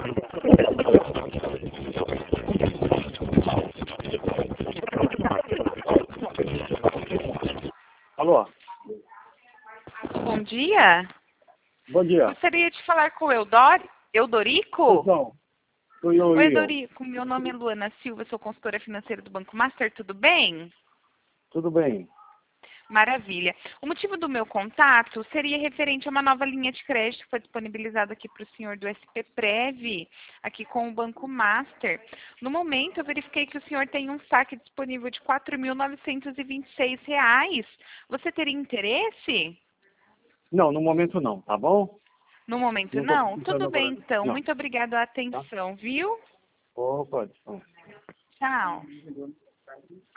Alô? Bom dia. Bom dia. Gostaria de falar com o Eudorico? Não, sou eu. Oi, Eudorico. Meu nome é Luana Silva, sou consultora financeira do Banco Master. Tudo bem? Tudo bem. Maravilha. O motivo do meu contato seria referente a uma nova linha de crédito que foi disponibilizada aqui para o senhor do SP Prev, aqui com o Banco Master. No momento, eu verifiquei que o senhor tem um saque disponível de R$ 4.926. Você teria interesse? Não, no momento não, tá bom? No momento, Não tô não? precisando Tudo bem, agora. então. Não. Muito obrigada a Tá? atenção, viu? Opa. Tchau.